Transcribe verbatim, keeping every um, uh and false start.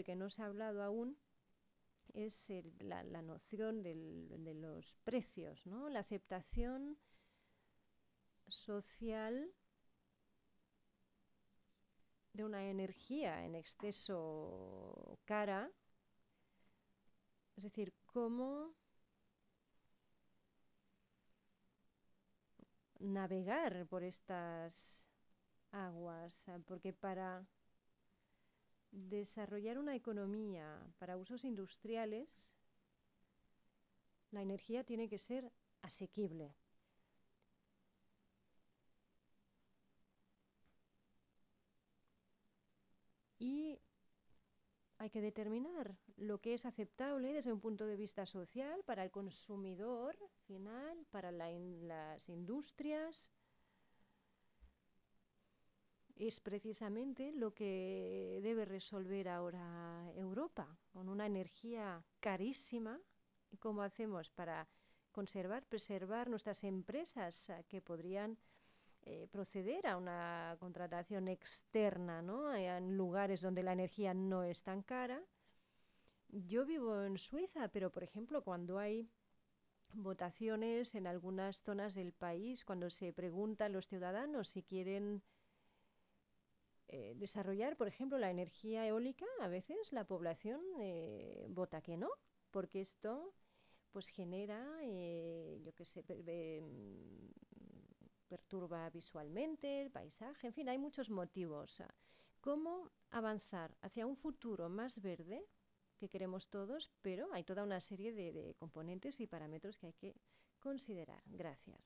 del que no se ha hablado aún es el- la, la noción del- de los precios, ¿no? La aceptación social de una energía en exceso cara, es decir, cómo navegar por estas aguas, porque para desarrollar una economía para usos industriales, la energía tiene que ser asequible. Y hay que determinar lo que es aceptable desde un punto de vista social para el consumidor final, para la in- las industrias. Es precisamente lo que debe resolver ahora Europa, con una energía carísima. ¿Y cómo hacemos para conservar, preservar nuestras empresas eh, que podrían eh, proceder a una contratación externa, ¿no? Eh, en lugares donde la energía no es tan cara? Yo vivo en Suiza, pero por ejemplo, cuando hay votaciones en algunas zonas del país, cuando se pregunta a los ciudadanos si quieren eh, desarrollar, por ejemplo, la energía eólica, a veces la población eh, vota que no, porque esto pues genera, eh, yo qué sé, per- eh, perturba visualmente el paisaje, en fin, hay muchos motivos. ¿Cómo avanzar hacia un futuro más verde que queremos todos? Pero hay toda una serie de, de componentes y parámetros que hay que considerar. Gracias.